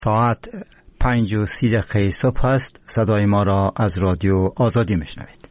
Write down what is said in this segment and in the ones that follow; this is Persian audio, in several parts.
ساعت 5:30 صبح است. صدای ما را از رادیو آزادی میشنوید.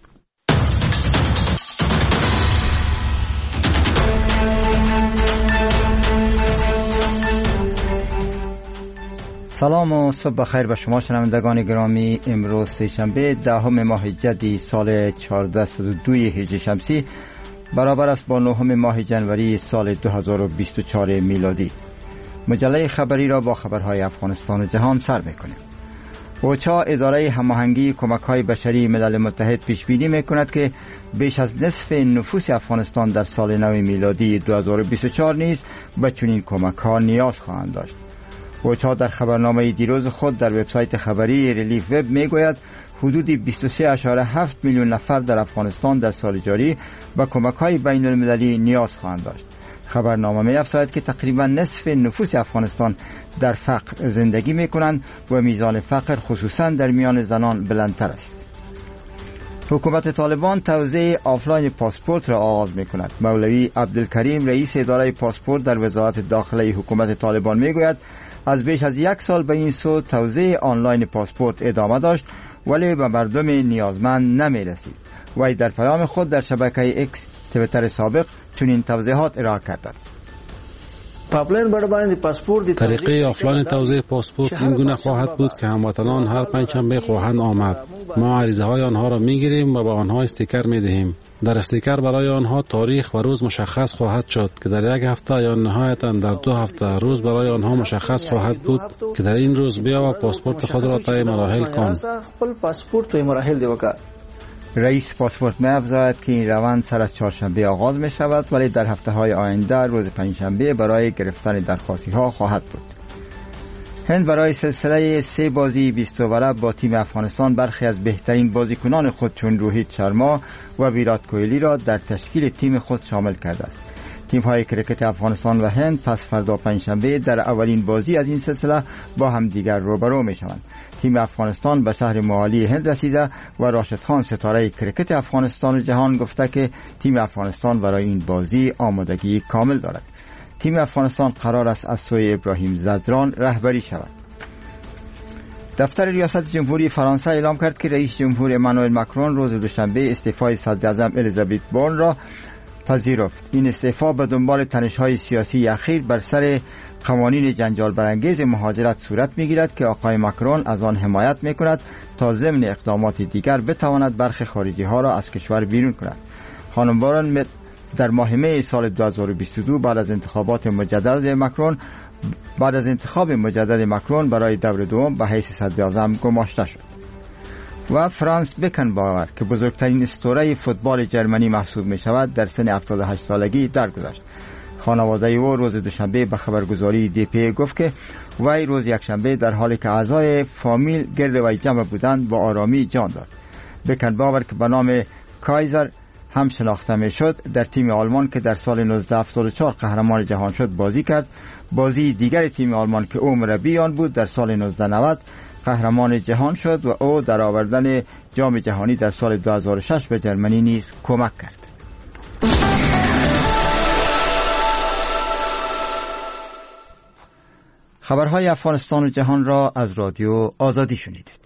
سلام و صبح بخیر به شما شنوندگان گرامی. امروز سه‌شنبه 10 ماه جدی سال 1402 هجری شمسی برابر است با 9 ماه جنوری سال 2024 میلادی. مجله خبری را با خبرهای افغانستان و جهان سر می‌کنیم. اوچا اداره هماهنگی کمک‌های بشری ملل متحد پیش بینی می‌کند که بیش از نصف نفوس افغانستان در سال نو میلادی 2024 نیز به چنین کمک‌ها نیاز خواهند داشت. اوچا در خبرنامه دیروز خود در وبسایت خبری ریلیف وب میگوید حدود 23.7 میلیون نفر در افغانستان در سال جاری به کمک‌های بین‌المللی نیاز خواهند داشت. خبرنامه می‌افزاید که تقریبا نصف نفوس افغانستان در فقر زندگی می‌کنند و میزان فقر خصوصا در میان زنان بلندتر است. حکومت طالبان توزیع آفلاین پاسپورت را آغاز می‌کند. مولوی عبدالکریم رئیس اداره پاسپورت در وزارت داخله حکومت طالبان میگوید از بیش از یک سال به این سو توزیع آنلاین پاسپورت ادامه داشت ولی به مردم نیازمند نمی‌رسید. وی در پیام خود در شبکه اکس تویتر سابق چنین توضیحات ارائه کرده است. طریقه آفلاین توزیع پاسپورت این گونه خواهد بود که هموطنان هر پنجشنبه خواهند آمد. ما عریضه های آنها را میگیریم و به آنها استیکر میدهیم. در استیکر برای آنها تاریخ و روز مشخص خواهد شد که در یک هفته یا نهایتا در 2 هفته روز برای آنها مشخص خواهد بود که در این روز بیا و پاسپورت خود را طی مراحل کن. رئیس پاسپورت می‌افزاید که این روند سر از چهارشنبه آغاز می شود ولی در هفته‌های آینده روز پنجشنبه برای گرفتن درخواستی‌ها خواهد بود. هند برای سلسله 3 بازی 20 اوره با تیم افغانستان برخی از بهترین بازیکنان خود چون روهیت شرما و ویرات کوهلی را در تشکیل تیم خود شامل کرده است. تیم‌های کرکت افغانستان و هند پس فردا پنجشنبه در اولین بازی از این سلسله با همدیگر روبرو می‌شوند. تیم افغانستان به شهر موآلی هند رسیده و راشد خان ستاره کرکت افغانستان و جهان گفته که تیم افغانستان برای این بازی آمادگی کامل دارد. تیم افغانستان قرار است از سوی ابراهیم زدران رهبری شود. دفتر ریاست جمهوری فرانسه اعلام کرد که رئیس جمهور امانوئل ماکرون روز دوشنبه استعفای صدراعظم الیزابت بورن را پذیرفت. این استعفا به دنبال تنش‌های سیاسی اخیر بر سر قوانین جنجال برانگیز مهاجرت صورت می‌گیرد که آقای ماکرون از آن حمایت می‌کند تا ضمن اقدامات دیگر بتواند برخی خارجی‌ها را از کشور بیرون کند. خانم بورن در ماه می سال 2022 بعد از انتخاب مجدد ماکرون برای دور دوم به حیث صدراعظم گماشته شد. و فرانس بکنباور که بزرگترین اسطوره فوتبال جرمنی محسوب می شود در سن 78 سالگی درگذشت. خانواده او روز دوشنبه به خبرگزاری دی.پی گفت که وی روز یکشنبه در حالی که اعضای فامیل گرد وی جمع بودند با آرامی جان داد. بکنباور که به نام کایزر هم شناخته می شد در تیم آلمان که در سال 1974 قهرمان جهان شد بازی کرد. بازی دیگر تیم آلمان که او مربی آن بود در سال 1990 قهرمان جهان شد و او در آوردن جام جهانی در سال 2006 به جرمنی نیز کمک کرد. خبرهای افغانستان و جهان را از رادیو آزادی شنیدید.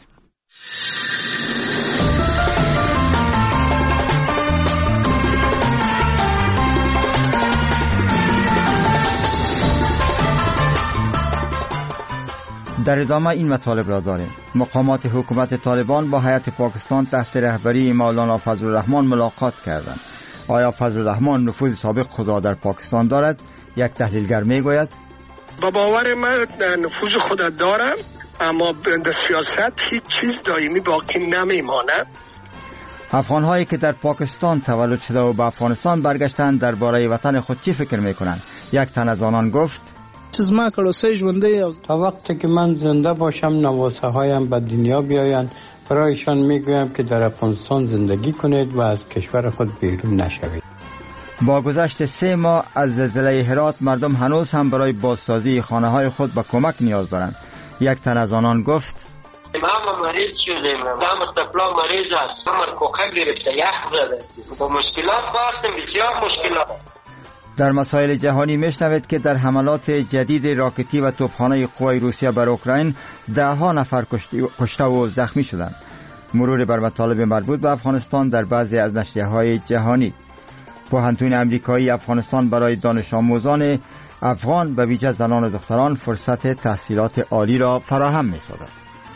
در ادامه این مطالب را داریم. مقامات حکومت طالبان با هیئت پاکستان تحت رهبری مولانا فضل الرحمن ملاقات کردند. آیا فضل الرحمن نفوذ سابق خود در پاکستان دارد؟ یک تحلیلگر میگوید با باور من نفوذ خود دارم، اما در سیاست هیچ چیز دائمی باقی نمیماند. افغان‌هایی که در پاکستان تولد شده و به افغانستان برگشتند درباره وطن خود چی فکر میکنند؟ یک تن از آنان گفت تا وقتی که من زنده باشم نواسه هایم به دنیا بیایند برایشان میگویم که در افغانستان زندگی کنید و از کشور خود بیرون نشوید. با گذشت 3 ماه از زلزله هرات مردم هنوز هم برای بازسازی خانه های خود به کمک نیاز دارند. یک تن از آنان گفت ما مریض شدیم، دم تپلا مریض است، همه کوکه گرفته، یخ زده، با مشکلات هستیم، بسیار مشکلات. در مسائل جهانی میشنوید که در حملات جدید راکتی و توپخانه قوای روسیه بر اوکراین 10 نفر کشته و زخمی شدند. مرور بر مطالب مربوط به افغانستان در بعضی از نشریه‌های جهانی. پوهنتون امریکایی افغانستان برای دانش آموزان افغان به ویژه زنان و دختران فرصت تحصیلات عالی را فراهم می‌سازد.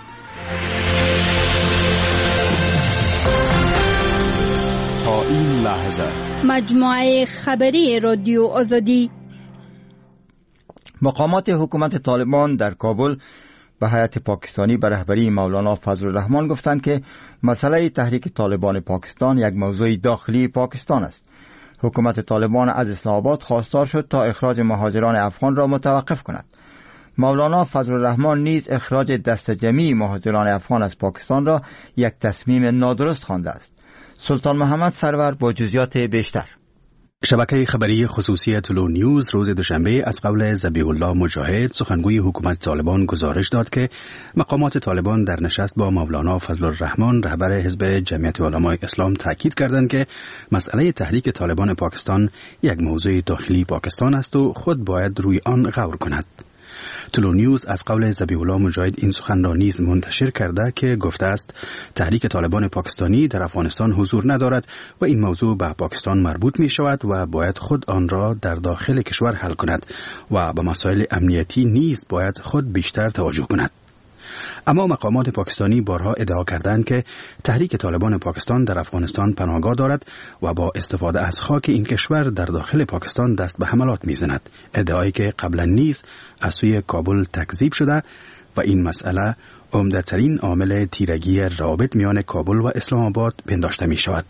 تا این لحظه مجموعه خبری رادیو آزادی. مقامات حکومت طالبان در کابل به هیئت پاکستانی به رهبری مولانا فضل الرحمن گفتند که مسئله تحریک طالبان پاکستان یک موضوع داخلی پاکستان است. حکومت طالبان از اسلام آباد خواستار شد تا اخراج مهاجران افغان را متوقف کند. مولانا فضل الرحمن نیز اخراج دست جمعی مهاجران افغان از پاکستان را یک تصمیم نادرست خوانده است. سلطان محمد سرور با جزئیات بیشتر. شبکه خبری خصوصی تلو نیوز روز دوشنبه از قول ذبیح الله مجاهد سخنگوی حکومت طالبان گزارش داد که مقامات طالبان در نشست با مولانا فضل الرحمن رهبر حزب جمعیت علمای اسلام تاکید کردند که مسئله تحریک طالبان پاکستان یک موضوع داخلی پاکستان است و خود باید روی آن غور کند. تلو نیوز از قول ذبیح الله مجاهد این سخن را نیز منتشر کرده که گفته است تحریک طالبان پاکستانی در افغانستان حضور ندارد و این موضوع به پاکستان مربوط می شود و باید خود آن را در داخل کشور حل کند و به مسائل امنیتی نیز باید خود بیشتر توجه کند. اما مقامات پاکستانی بارها ادعا کردند که تحریک طالبان پاکستان در افغانستان پناهگاه دارد و با استفاده از خاک این کشور در داخل پاکستان دست به حملات می‌زند، ادعایی که قبلا نیز از سوی کابل تکذیب شده و این مسئله عمده‌ترین عامل تیرگی روابط میان کابل و اسلام آباد پنداشته می‌شود.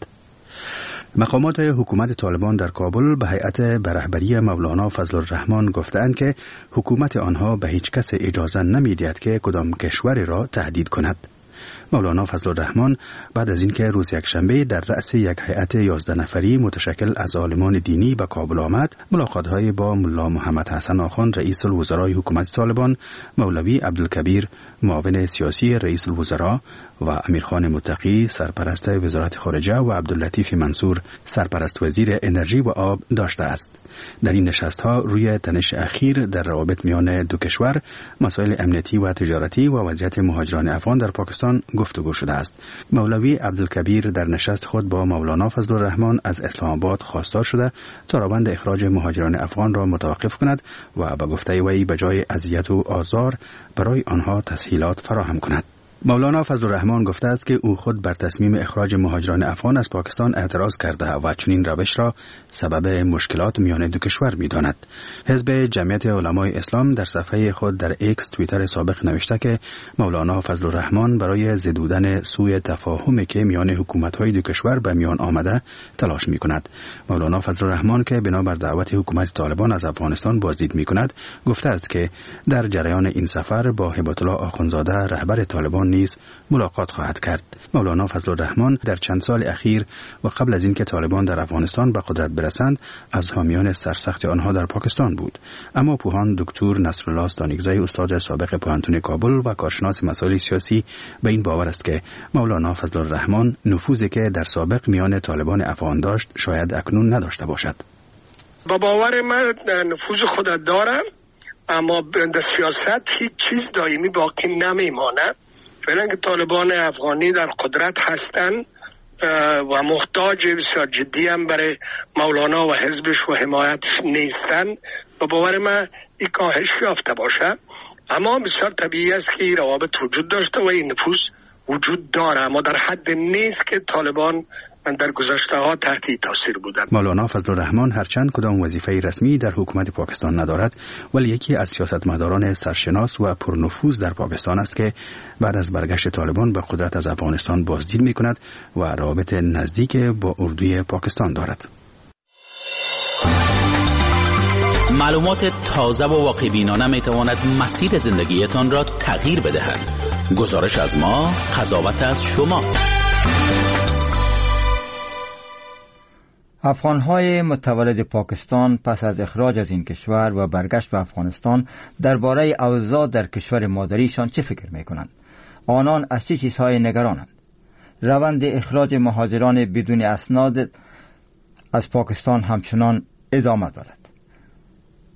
مقامات حکومت طالبان در کابل به هیئت به رهبری مولانا فضل الرحمن گفتند که حکومت آنها به هیچ کس اجازه نمی‌دهد که کدام کشوری را تهدید کند. مولانا فضل الرحمن بعد از اینکه روز یکشنبه در رأس یک هیئت 11 نفری متشکل از عالمان دینی به کابل آمد، ملاقات‌های با ملا محمد حسن آخوند رئیس الوزرای حکومت طالبان، مولوی عبدالکبیر معاون سیاسی رئیس الوزراء و امیرخان متقی سرپرست وزارت خارجه و عبداللطیف منصور سرپرست وزیر انرژی و آب داشته است. در این نشست‌ها روی تنش اخیر در روابط میان دو کشور، مسائل امنیتی و تجارتی و وضعیت مهاجران افغان در پاکستان گفتگو شده است. مولوی عبدالکبیر در نشست خود با مولانا فضل الرحمن از اسلام آباد خواستار شده تا روند اخراج مهاجران افغان را متوقف کند و به گفته وی به جای اذیت و آزار برای آنها تسهیلات فراهم کند. مولانا فضل الرحمن گفته است که او خود بر تصمیم اخراج مهاجران افغان از پاکستان اعتراض کرده و چنین روش را سبب مشکلات میان دو کشور می‌داند. حزب جمعیت علمای اسلام در صفحه خود در ایکس توییتر سابق نوشته که مولانا فضل الرحمن برای زدودن سوء تفاهمی که میان حکومت‌های دو کشور به میان آمده تلاش می‌کند. مولانا فضل الرحمن که بنابر دعوت حکومت طالبان از افغانستان بازدید می‌کند، گفته است که در جریان این سفر با هبت الله آخوندزاده رهبر طالبان نیز ملاقات خواهد کرد. مولانا فضل الرحمن در چند سال اخیر و قبل از اینکه طالبان در افغانستان به قدرت برسند از حامیان سرسخت آنها در پاکستان بود، اما پوهان دکتر نصرالله استانیکزی استاد سابق پوهنتون کابل و کارشناس مسائل سیاسی به این باور است که مولانا فضل الرحمن نفوذی که در سابق میان طالبان افغان داشت شاید اکنون نداشته باشد. با باور من نفوذ خود دارم، اما در سیاست هیچ چیز دائمی باقی نمیماند. فعلا که طالبان افغانی در قدرت هستند و محتاج بسیار جدی هم برای مولانا و حزبش و حمایتش نیستند و باور من این کاهش یافته باشه، اما بسیار طبیعی است که این روابط وجود داشته و این نفوذ وجود داره، اما در حد نیست که طالبان در گذشته ها تحت تاثیر بودند. مولانا فضل الرحمن هرچند کدام وظیفه رسمی در حکومت پاکستان ندارد، ولی یکی از سیاستمداران سرشناس و پرنفوذ در پاکستان است که بعد از برگشت طالبان به قدرت از افغانستان بازدید می کند و روابط نزدیک با اردوی پاکستان دارد. معلومات تازه و واقع‌بینانه می تواند مسیر زندگیتان را تغییر بدهد. گزارش از ما، قضاوت از شما. افغان‌های متولد پاکستان پس از اخراج از این کشور و برگشت به افغانستان درباره اوضاع در کشور مادریشان چه فکر می‌کنند؟ آنان از چه چیزهای نگرانند؟ روند اخراج مهاجران بدون اسناد از پاکستان همچنان ادامه دارد.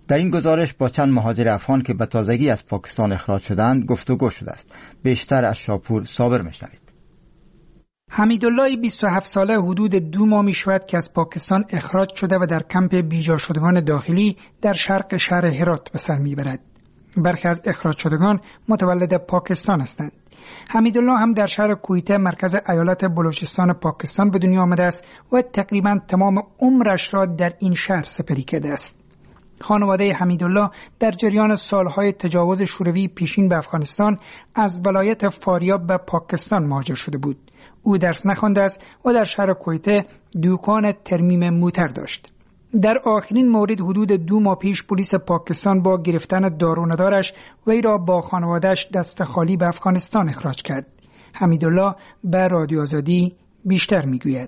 در این گزارش با چند مهاجر افغان که به تازگی از پاکستان اخراج شدند گفتگو شده است. بیشتر از شاپور صابر میشنوید. حمیدالله 27 ساله حدود 2 ماه می شود که از پاکستان اخراج شده و در کمپ بیجا شدگان داخلی در شرق شهر هرات به سر می برد. برخی از اخراج شدگان متولد پاکستان هستند. حمیدالله هم در شهر کویته مرکز ایالت بلوچستان پاکستان به دنیا آمده است و تقریبا تمام عمرش را در این شهر سپری کرده است. خانواده حمیدالله در جریان سالهای تجاوز شوروی پیشین به افغانستان از ولایت فاریاب به پاکستان مهاجر شده بود. او درس نخوانده است و در شهر کویته دکان ترمیم موتر داشت. در آخرین مورد حدود 2 ماه پیش پلیس پاکستان با گرفتن دارونه‌دارش وی را با خانواده‌اش دست خالی به افغانستان اخراج کرد. حمیدالله به رادیو آزادی بیشتر میگوید.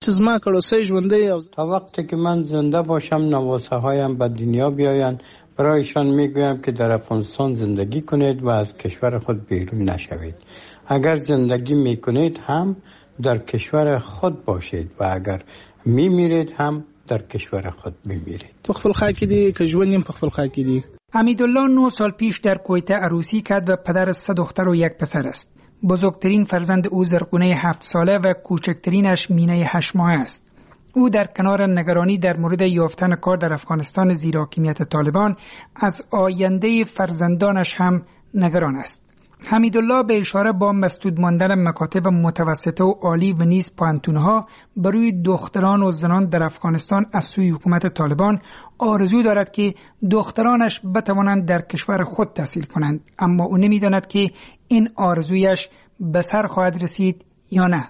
تا وقتی که من زنده باشم نواسه هایم به دنیا بیاین، برایشان میگویم که در افغانستان زندگی کنید و از کشور خود بیرون نشوید. اگر زندگی میکنید هم در کشور خود باشید و اگر میمیرید هم در کشور خود میمیرید. حمیدالله 9 سال پیش در کویته عروسی کرد و پدر 3 دختر و 1 پسر است. بزرگترین فرزند او زرقونه 7 ساله و کوچکترینش مینه 8 ماهه است. او در کنار نگرانی در مورد یافتن کار در افغانستان زیر حاکمیت طالبان از آینده فرزندانش هم نگران است. حمیدالله به اشاره با مسدود ماندن مکاتب متوسطه و عالی و نیز پانتونها برای دختران و زنان در افغانستان از سوی حکومت طالبان آرزو دارد که دخترانش بتوانند در کشور خود تحصیل کنند، اما او نمی‌داند که این آرزویش به سر خواهد رسید یا نه.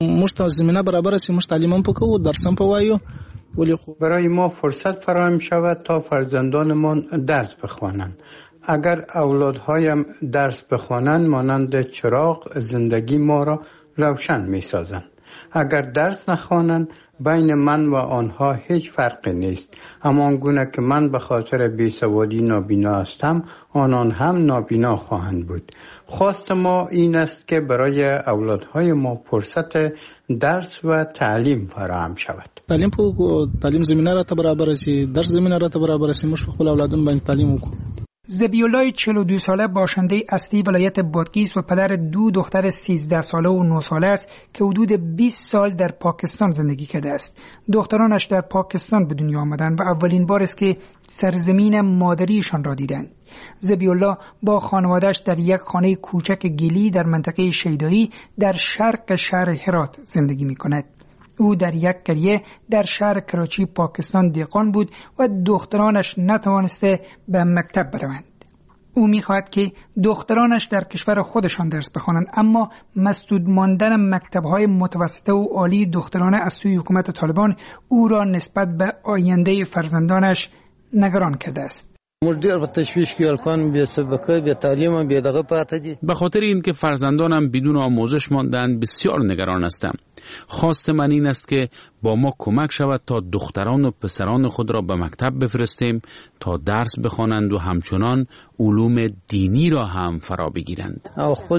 برای ما فرصت فراهم شود تا فرزندانمان درس بخوانند. اگر اولادهایم درس بخوانند مانند چراغ زندگی ما را روشن می سازند. اگر درس نخوانند بین من و آنها هیچ فرقی نیست. همان گونه که من به خاطر بیسوادی نابینا هستم، آنان هم نابینا خواهند بود. خواست ما این است که برای اولادهای ما فرصت درس و تعلیم فراهم شود. تعلیم زمینه را برابر است، درس زمینه را برابر است. مش خپل اولادون باندې تعلیم وکړو. ذبیحالله 42 ساله باشنده اصلی ولایت بادغیس و پدر 2 دختر 13 ساله و 9 ساله است که حدود 20 سال در پاکستان زندگی کرده است. دخترانش در پاکستان به دنیا آمدند و اولین بار است که سرزمین مادریشان را دیدند. ذبیحالله با خانواده‌اش در یک خانه کوچک گلی در منطقه شیدایی در شرق شهر هرات زندگی می‌کند. او در یک قریه در شهر کراچی پاکستان دهقان بود و دخترانش نتوانسته به مکتب بروند. او می‌خواهد که دخترانش در کشور خودشان درس بخوانند، اما مسدود ماندن مکتب‌های متوسطه و عالی دخترانه از سوی حکومت طالبان او را نسبت به آینده فرزندانش نگران کرده است. به خاطر اینکه فرزندانم بدون آموزش ماندند بسیار نگران هستم. خواست من این است که با ما کمک شود تا دختران و پسران خود را به مکتب بفرستیم تا درس بخوانند و همچنان علوم دینی را هم فرا بگیرند.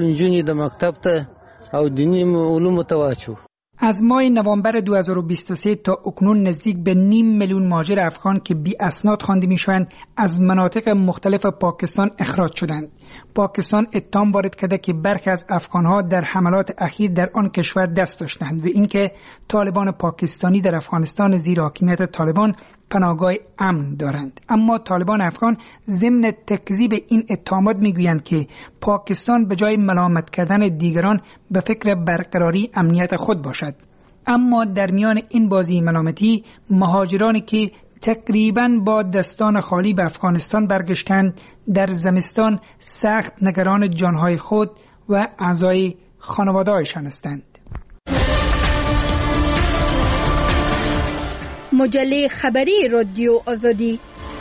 از ماه نوامبر 2023 تا اکنون نزدیک به 500,000 مهاجر افغان که بی اسناد خوانده میشوند از مناطق مختلف پاکستان اخراج شدند. پاکستان اتهام وارد کرده که برخی از افغانها در حملات اخیر در آن کشور دست داشتند و اینکه طالبان پاکستانی در افغانستان زیر حاکمیت طالبان پناهگاه امن دارند. اما طالبان افغان ضمن تکذیب این اتهامات میگویند که پاکستان به جای ملامت کردن دیگران به فکر برقراری امنیت خود باشد. اما در میان این بازی ملامتی مهاجرانی که تقریباً با دستان خالی به افغانستان برگشتند در زمستان سخت نگران جانهای خود و اعضای خانواده‌هایشان هستند. مجله خبری رادیو آزادی.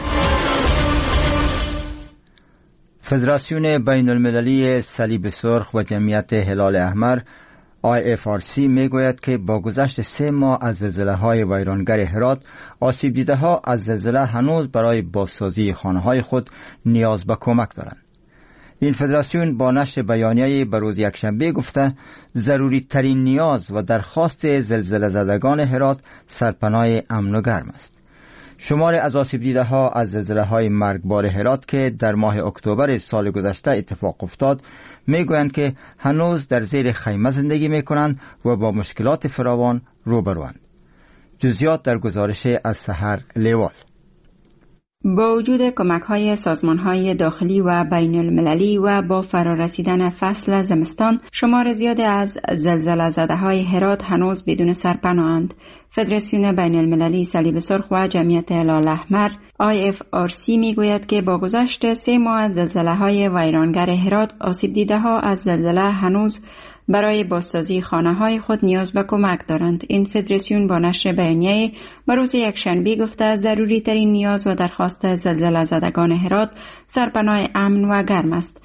فدراسیون بین المللی صلیب سرخ و جمعیت هلال احمر IFRC میگوید که با گذشت 3 ماه از زلزله‌های ویرانگر هرات، آسیب دیده‌ها از زلزله هنوز برای بازسازی خانه‌های خود نیاز به کمک دارند. این فدراسیون با نشر بیانیه‌ای به روز یکشنبه گفته ضروری ترین نیاز و درخواست زلزله زدگان هرات سرپناه امن و گرم است. شماری از آسیب دیده ها از زلزله های مرگبار هرات که در ماه اکتبر سال گذشته اتفاق افتاد میگویند که هنوز در زیر خیمه زندگی میکنند و با مشکلات فراوان روبروند. جزئیات در گزارش از سحر لیوال. با وجود کمک‌های سازمان‌های داخلی و بین المللی و با فرارسیدن فصل زمستان، شمار زیاد از زلزله زده‌های هرات هنوز بدون سرپناه‌اند. فدراسیون بین المللی صلیب سرخ و جمعیت هلال احمر IFRC میگوید که با گذشت 3 ماه از زلزله‌های ویرانگر هرات، آسیب دیده‌ها از زلزله هنوز برای بازسازی خانه‌های خود نیاز به کمک دارند. این فدراسیون با نشر بیانیه روز یکشنبه گفته ضروری ترین نیاز و درخواست زلزله زدگان هرات سرپناه امن و گرم است.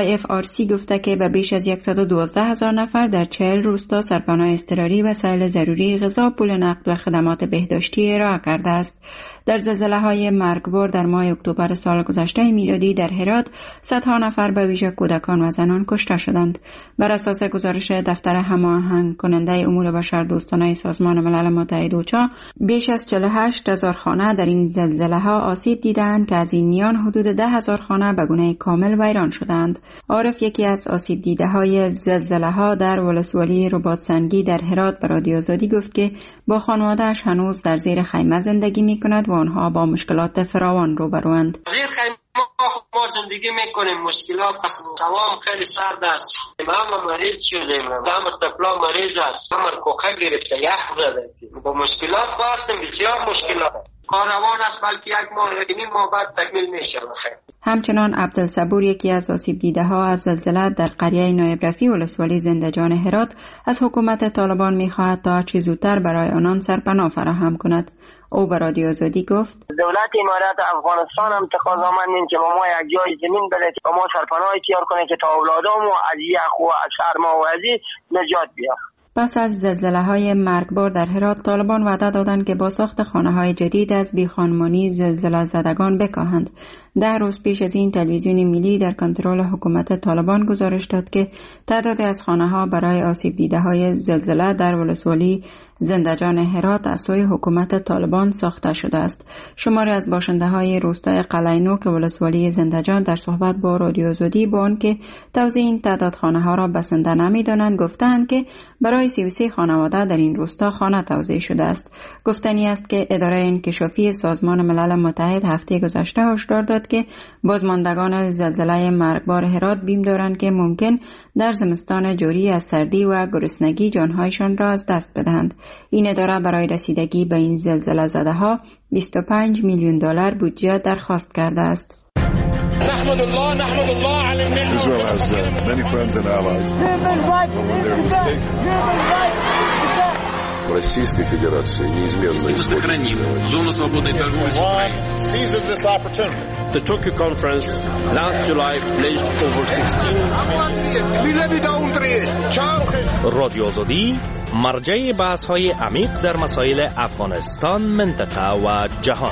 IFRC گفته که به بیش از 112,000 نفر در 40 روستا سرپناه اضطراری، وسایل ضروری، غذا، پول نقد و خدمات بهداشتی ارائه کرده است. در زلزله‌های مرگبار در ماه اکتبر سال گذشته میلادی در هرات صدها نفر به ویژه کودکان و زنان کشته شدند. بر اساس گزارش دفتر هماهنگ کننده امور بشردوستانه سازمان ملل متحد اوچا، بیش از 48,000 خانه در این زلزله‌ها آسیب دیدند که از این میان حدود 10,000 خانه به گونه کامل ویران شدند. عارف، یکی از آسیب دیده‌های زلزله‌ها در ولسوالی رباطسنگی در هرات، به رادیو آزادی گفت که با خانواده‌اش هنوز در زیر خیمه زندگی می‌کند و آنها با مشکلات فراوان روبروند. زیر خیمه ما زندگی میکنیم، مشکلات هست، دوام خیلی سرد است. ما مریض شدیم، همه طفلا مریض است، همه کوخه گرفته، یخ زده، با مشکلات هستیم، بسیار مشکلات. کاروان است بلکه یک ماه نیم ماه بعد تکمیل میشه. همچنان عبدالصبور، یکی از آسیب دیده ها از زلزله در قریه نایب رفیع ولسوالی زندجان هرات، از حکومت طالبان میخواهد تا چه زودتر برای آنان سرپناه فراهم کند. او به رادیو آزادی گفت: دولت امارات افغانستان هم تقاضامندیم که ما یک جای زمین بده که ما سرپناه اختیار کنه که تا اولادام از یخ و از سرما و از نجات بیافت. پس از زلزله‌های مرگبار در هرات، طالبان وعده دادند که با ساخت خانه‌های جدید از بیخانمانی زلزله زدگان بکاهند. 10 روز پیش از این تلویزیون ملی در کنترل حکومت طالبان گزارش داد که تعدادی از خانه‌ها برای آسیب دیده‌های زلزله در ولسوالی زندجان هرات از سوی حکومت طالبان ساخته شده است. شماری از باشنده‌های روستای قلعه‌نو که ولسوالی زندجان در صحبت با رادیو آزادی با آنکه توزیع این تعداد خانه‌ها را بسنده نمی‌دانند، گفتند که برای 33 خانواده در این روستا خانه توزیع شده است. گفتنی است که اداره انکشافی سازمان ملل متحد هفته گذشته هشدار داد که بازماندگان زلزله مرگبار هرات بیم دارند که ممکن در زمستان جاری از سردی و گرسنگی جانهایشان را از دست بدهند. این اداره برای رسیدگی به این زلزله زده‌ها 25 میلیون دلار بودجه درخواست کرده است. نحمد الله على النعمة. Israel has many friends and allies. Российской Федерации неизменно сохраним зону свободной торговли с Украиной. Seizes this opportunity. The Tokyo conference last July pledged over 16 رادیو آزادی مرجع بحث‌های عمیق در مسائل افغانستان، منطقه و جهان.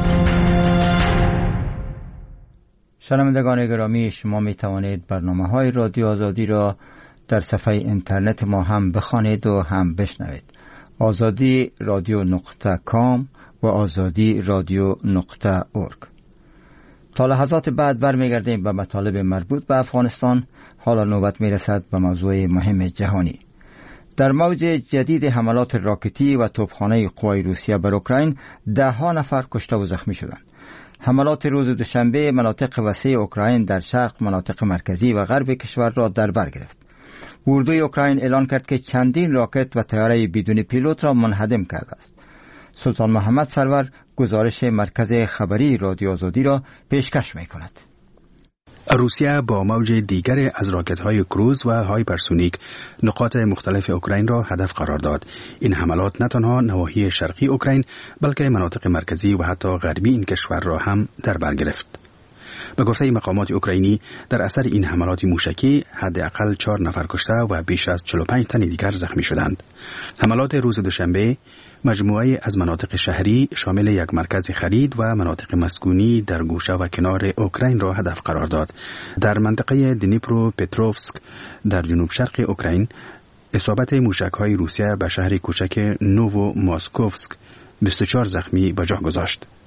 شنوندگان گرامی، شما می توانید برنامه‌های رادیو آزادی را در صفحه اینترنت ما هم بخوانید و هم بشنوید. azadi.radio.com و azadi.radio.org. تا لحظات بعد برمیگردیم به مطالب مربوط به افغانستان. حالا نوبت میرسد به موضوع مهم جهانی. در موج جدید حملات راکتی و توپخانه قوای روسیه بر اوکراین 10 نفر کشته و زخمی شدند. حملات روز دوشنبه مناطق وسیع اوکراین در شرق، مناطق مرکزی و غرب کشور را در بر گرفت. اردوی اوکراین اعلان کرد که چندین راکت و طیاره بدون پیلوت را منهدم کرده است. سلطان محمد سرور گزارش مرکز خبری رادیو آزادی را پیشکش می‌کند. روسیه با موج دیگر از راکت‌های کروز و هایپرسونیک نقاط مختلف اوکراین را هدف قرار داد. این حملات نه تنها نواحی شرقی اوکراین بلکه مناطق مرکزی و حتی غربی این کشور را هم در بر گرفت. به گفته مقامات اوکراینی، در اثر این حملات موشکی حداقل 4 نفر کشته و بیش از 45 تن دیگر زخمی شدند. حملات روز دوشنبه مجموعه از مناطق شهری شامل یک مرکز خرید و مناطق مسکونی در گوشه و کنار اوکراین را هدف قرار داد. در منطقه دنیپرو پتروفسک در جنوب شرق اوکراین، اصابت موشک‌های روسیه به شهر کوچک نوو ماسکوفسک 24 زخمی به جا گذاشت.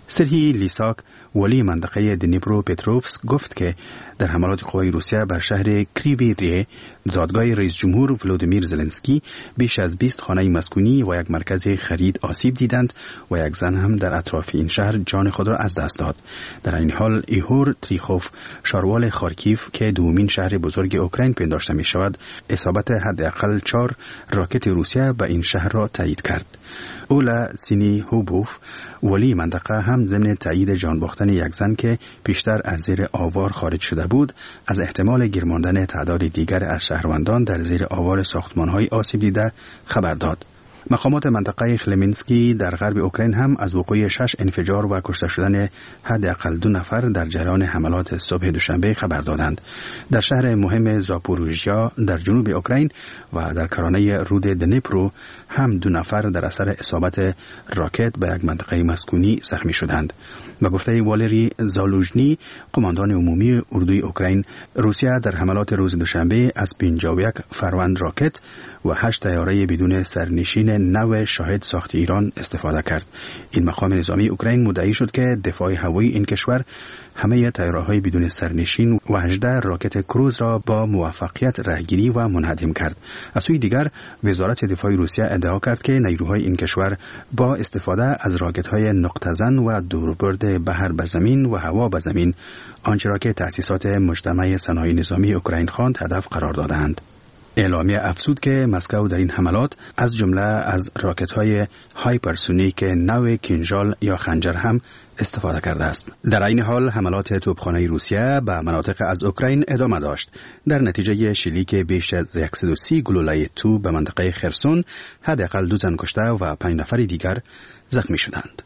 سرهی لیساک ولی منطقه دنیپرو پتروفسک گفت که در حملات قوای روسیه بر شهر کریوی زادگاه رئیس جمهور ولودیمیر زلنسکی بیش از 20 خانه مسکونی و یک مرکز خرید آسیب دیدند و یک زن هم در اطراف این شهر جان خود را از دست داد. در این حال ایهور تریخوف شاروال خارکیف که دومین شهر بزرگ اوکراین پنداشته می شود اصابت حداقل 4 راکت روسیه به این شهر را تایید کرد. اولا سینی هوبوف ولی منطقه هم ضمن تایید جان باختن یک زن که پیشتر از زیر آوار خارج شده بود از احتمال گیر ماندن تعداد دیگر از شهروندان در زیر آوار ساختمان‌های آسیب دیده خبر داد. مقامات منطقه خلمینسکی در غرب اوکراین هم از وقوع 6 انفجار و کشته شدن حداقل 2 نفر در جریان حملات صبح دوشنبه خبر دادند. در شهر مهم زاپوروژیا در جنوب اوکراین و در کرانه رود دنیپرو هم 2 نفر در اثر اصابت راکت به یک منطقه مسکونی زخمی شدند. به گفته والری زالوژنی قماندان عمومی اردوی اوکراین، روسیه در حملات روز دوشنبه از 51 فروند راکت و 8 طیاره بدون سرنشین نو شاهد ساخت ایران استفاده کرد. این مقام نظامی اوکراین مدعی شد که دفاع هوایی این کشور همه طیاره‌های بدون سرنشین و 18 راکت کروز را با موفقیت رهگیری و منهدم کرد. از سوی دیگر وزارت دفاع روسیه ادعا کرد که نیروهای این کشور با استفاده از راکت‌های نقطه‌زن و دوربرد بحر به زمین و هوا به زمین آنچه را که تأسیسات مجتمع صنایع نظامی اوکراین خواند هدف قرار دادند. اعلامیه افزود که مسکو در این حملات از جمله از راکت‌های هایپرسونیک نو کینژال یا خنجر هم استفاده کرده است. در این حال حملات توپخانه روسیه به مناطق از اوکراین ادامه داشت. در نتیجه شلیک بیش از 130 گلوله توپ به منطقه خرسون حداقل 2 زن کشته و 5 نفر دیگر زخمی شدند.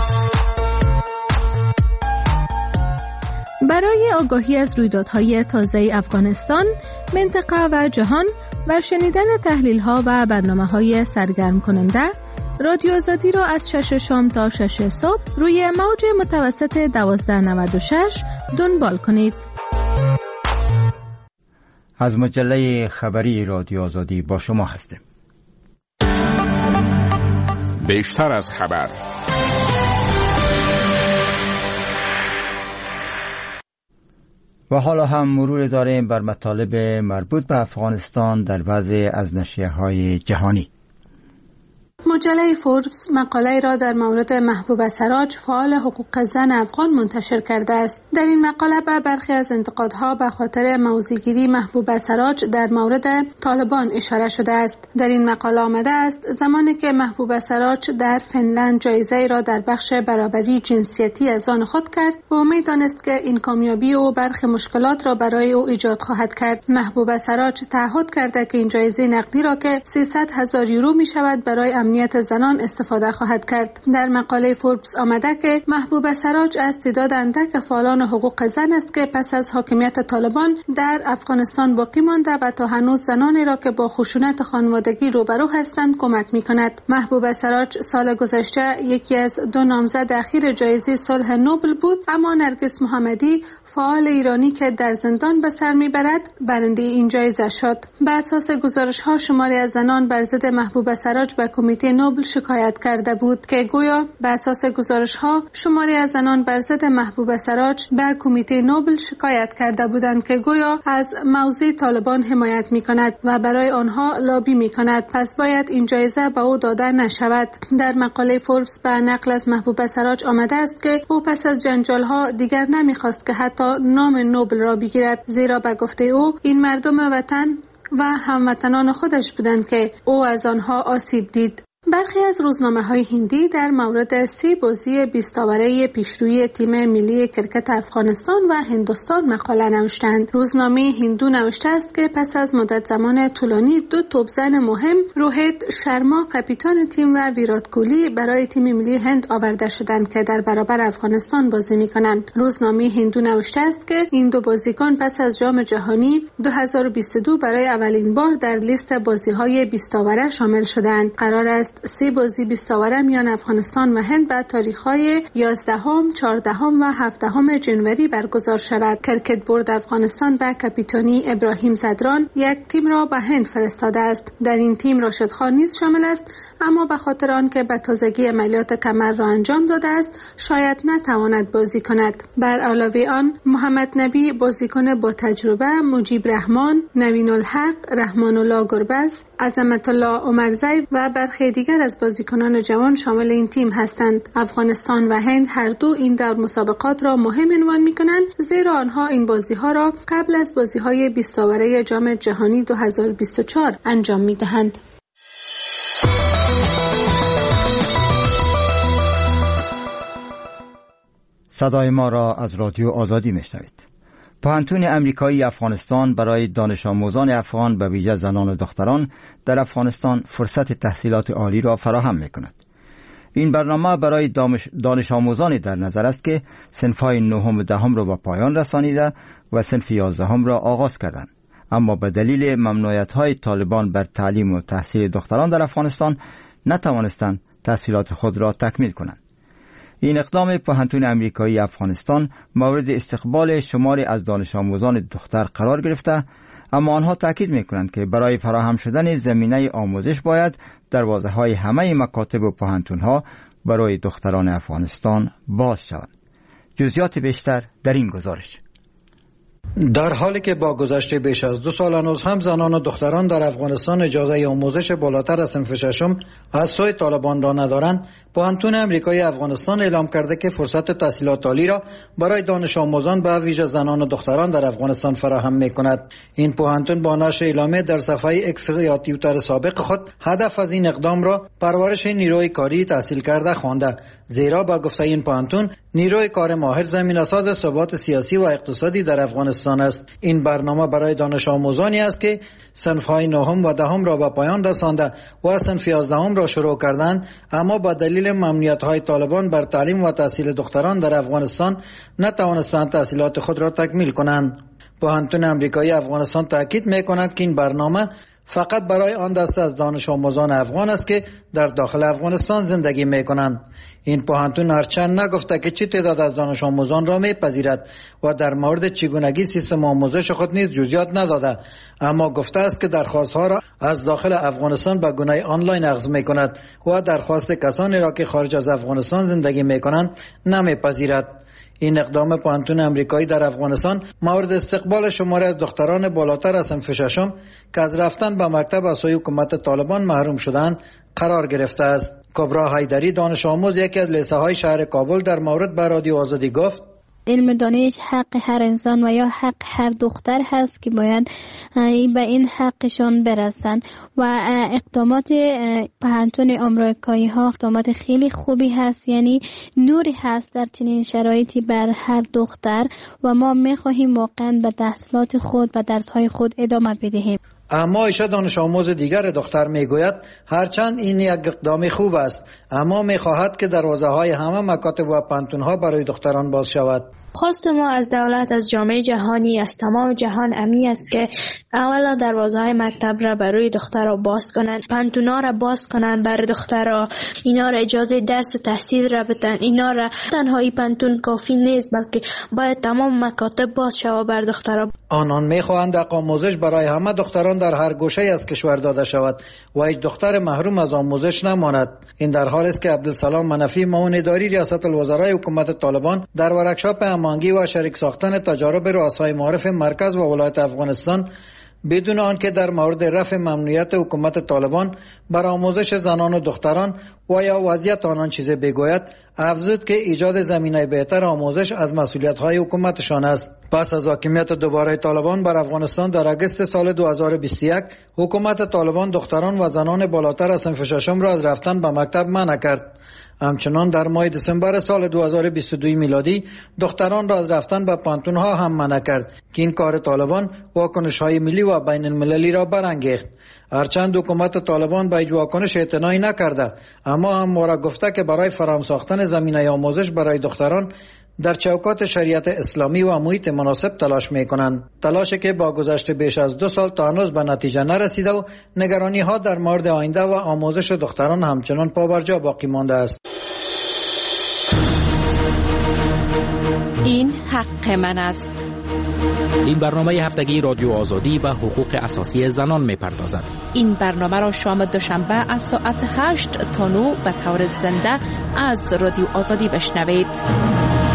برای آگاهی از رویدادهای تازه افغانستان، منطقه و جهان و شنیدن تحلیل‌ها و برنامه‌های سرگرم کننده، رادیو آزادی را از 6 شام تا 6 صبح روی موج متوسط 1296 دنبال کنید. از مجله خبری رادیو آزادی با شما هستیم. بیشتر از خبر. و حالا هم مرور داریم بر مطالب مربوط به افغانستان در بعضی از نشریه‌های جهانی. مجله فوربس مقاله را در مورد محبوبه سراج فعال حقوق زن افغان منتشر کرده است. در این مقاله به برخی از انتقادها به خاطر موضع‌گیری محبوبه سراج در مورد طالبان اشاره شده است. در این مقاله آمده است زمانی که محبوبه سراج در فنلند جایزه را در بخش برابری جنسیتی از آن خود کرد و امید دانست که این کامیابی او برخی مشکلات را برای او ایجاد خواهد کرد. محبوبه سراج تعهد کرده که این جایزه نقدی را که 300,000 یورو می شود برای امنیت زنان استفاده خواهد کرد. در مقاله فوربس آمده که محبوبه سراج از تعداد اندک فعالان حقوق زن است که پس از حاکمیت طالبان در افغانستان باقی مانده و تا هنوز زنانی را که با خشونت خانوادگی روبرو هستند کمک می‌کند. محبوبه سراج سال گذشته یکی از 2 نامزد اخیر جایزه صلح نوبل بود، اما نرگس محمدی فعال ایرانی که در زندان به سر میبرد برنده این جایزه شد. به اساس گزارش‌ها شماری از زنان بر ضد محبوبه سراج به کمیته نوبل شکایت کرده بود که گویا به اساس گزارش‌ها شماری از زنان بر ضد محبوبه سراج به کمیته نوبل شکایت کرده بودند که گویا از موضع طالبان حمایت می‌کند و برای آنها لابی می‌کند، پس باید این جایزه به او داده نشود. در مقاله فوربس به نقل از محبوبه سراج آمده است که او پس از جنجال‌ها دیگر نمی‌خواست که حتی نام نوبل را بگیرد، زیرا به گفته او این مردم وطن و هموطنان خودش بودند که او از آنها آسیب دید. برخی از روزنامه‌های هندی در مورد 30 بازی 20 اوره پیشروی تیم ملی کرکت افغانستان و هندوستان مقاله نوشتند. روزنامه هندو نوشته است که پس از مدت زمان طولانی 2 توپزن مهم، روهیت شرما کاپیتان تیم و ویرات کوهلی برای تیم ملی هند آورده شدند که در برابر افغانستان بازی می‌کنند. روزنامه هندو نوشته است که این 2 بازیکن پس از جام جهانی 2022 برای اولین بار در لیست بازی‌های 20 اوره شامل شدند. قرار است 3 بازی 20 اوره میان افغانستان و هند به تاریخ‌های 11، 14 و 17 ژانویه برگزار شود. کرکت بورد افغانستان به کاپیتانی ابراهیم زدران یک تیم را به هند فرستاده است. در این تیم راشد خان نیز شامل است، اما به خاطر آنکه به تازگی عملیات کمر را انجام داده است شاید نتواند بازی کند. بر علاوه آن محمد نبی بازیکن با تجربه، مجیب رحمان، نوین الحق، رحمان الله گربز، عظمت الله عمرزی و برخی دیگر از بازیکنان جوان شامل این تیم هستند. افغانستان و هند هر دو این دور مسابقات را مهم عنوان می‌کنند، زیرا آنها این بازی‌ها را قبل از بازی‌های 20 اوره جام جهانی 2024 انجام می‌دهند. صدای ما را از رادیو آزادی میشنوید. پوهنتون امریکایی افغانستان برای دانش آموزان افغان به ویژه زنان و دختران در افغانستان فرصت تحصیلات عالی را فراهم می‌کند. این برنامه برای دانش آموزانی در نظر است که صنف‌های 9 و 10 را به پایان رسانیده و صنف 11 را آغاز کردند، اما به دلیل ممنوعیت‌های طالبان بر تعلیم و تحصیل دختران در افغانستان نتوانستند تحصیلات خود را تکمیل کنند. این اقدام پوهنتون امریکایی افغانستان مورد استقبال شماری از دانش آموزان دختر قرار گرفته، اما آنها تاکید می‌کنند که برای فراهم شدن زمینه آموزش باید دروازه‌های همه مکاتب و پوهنتون‌ها برای دختران افغانستان باز شوند. جزئیات بیشتر در این گزارش. در حالی که با گذشت بیش از 2 سال هنوز هم زنان و دختران در افغانستان اجازه آموزش بالاتر از صنف 6 از سوی طالبان را ندارند، پوهنتون امریکایی افغانستان اعلام کرده که فرصت تحصیلات عالی را برای دانش آموزان به ویژه زنان و دختران در افغانستان فراهم می‌کند. این پوهنتون با نشر اعلامیه در صفحه اکس یا توییتر سابق خود هدف از این اقدام را پرورش نیروی کاری تحصیل کرده خوانده، زیرا با گفته این پوهنتون نیروی کار ماهر زمینه‌ساز ثبات سیاسی و اقتصادی در افغانستان است. این برنامه برای دانش آموزانی است که صنف‌های 9 و 10 را به پایان رسانده و صنف 11 را شروع کردند، اما با دلیل ممنوعیت‌های طالبان بر تعلیم و تحصیل دختران در افغانستان نتوانستند تحصیلات خود را تکمیل کنند. پوهنتون امریکایی افغانستان تاکید می‌کند که این برنامه فقط برای آن دسته از دانش آموزان افغان است که در داخل افغانستان زندگی می‌کنند. این پوهنتون هرچند نگفته که چه تعداد از دانش آموزان را می‌پذیرد و در مورد چگونگی سیستم آموزش خود نیز جزئیات نداده، اما گفته است که درخواست‌ها را از داخل افغانستان به گونه آنلاین اخذ می‌کند و درخواست کسانی را که خارج از افغانستان زندگی می‌کنند نمی‌پذیرد. این اقدام پوهنتون امریکایی در افغانستان مورد استقبال شماری از دختران بالاتر از صنف 6 که از رفتن به مکتب از سوی حکومت طالبان محروم شدند قرار گرفته است. کبرا حیدری دانش آموز یکی از لیسه های شهر کابل در مورد به رادیو آزادی گفت: علم دانش حق هر انسان و یا حق هر دختر هست که باید به این حقشان برسن و اقدامات پوهنتون آمریکایی ها اقدامات خیلی خوبی هست، یعنی نوری هست در چنین شرایطی بر هر دختر و ما میخواهیم واقعا به تحصیلات خود و درس های خود ادامه بدهیم. اما ایشا دانش آموز دیگر دختر میگوید هرچند این یک اقدام خوب است، اما میخواهد که دروازه های همه مکاتب و پوهنتون ها برای دختران باز شود. خواست ما از دولت، از جامعه جهانی، از تمام جهان امی است که اولا دروازه‌های مکتب را برای دخترها باز کنند، پانتونا را باز کنند برای دخترها، اینا را اجازه درس و تحصیل را بدن. اینا را تنهایی پانتون کافی نیست، بلکه باید تمام مکاتب باز شود بر دخترها. آنان میخواهند آموزش برای همه دختران در هر گوشه از کشور داده شود و هیچ دختر محروم از آموزش نماند. این در حالی است که عبدالسلام منفی معاون اداری ریاست الوزرای حکومت طالبان در ورکشاپ هماهنگی و شریک ساختن تجارب رؤسای معارف مرکز و ولایت افغانستان بدون آنکه در مورد رفع ممنوعیت حکومت طالبان بر آموزش زنان و دختران و یا وضعیت آنان چیزی بگوید، افزود که ایجاد زمینه بهتر آموزش از مسئولیت‌های حکومتشان است. پس از حاکمیت دوباره طالبان بر افغانستان در اگست سال 2021، حکومت طالبان دختران و زنان بالاتر از صنف 6 را از رفتن به مکتب منع کرد. همچنان در ماه دسامبر سال 2022 میلادی دختران را از رفتن به پانتون‌ها هم منع کرد که این کار طالبان واکنش‌های ملی و بین المللی را برانگیخت. هرچند حکومت طالبان به هیچ واکنش اعتنایی نکرده، اما همواره گفته که برای فراهم ساختن زمینه آموزش برای دختران در چوکات شریعت اسلامی و محیط مناسب تلاش میکنند. تلاشی که با گذشت بیش از 2 سال تا هنوز به نتیجه نرسیده و نگرانی ها در مورد آینده و آموزش دختران همچنان پابرجا باقی مانده است. این حق من است. این برنامه هفتگی رادیو آزادی به حقوق اساسی زنان می‌پردازد. این برنامه را شام دوشنبه از ساعت 8 تا 9 به طور زنده از رادیو آزادی بشنوید.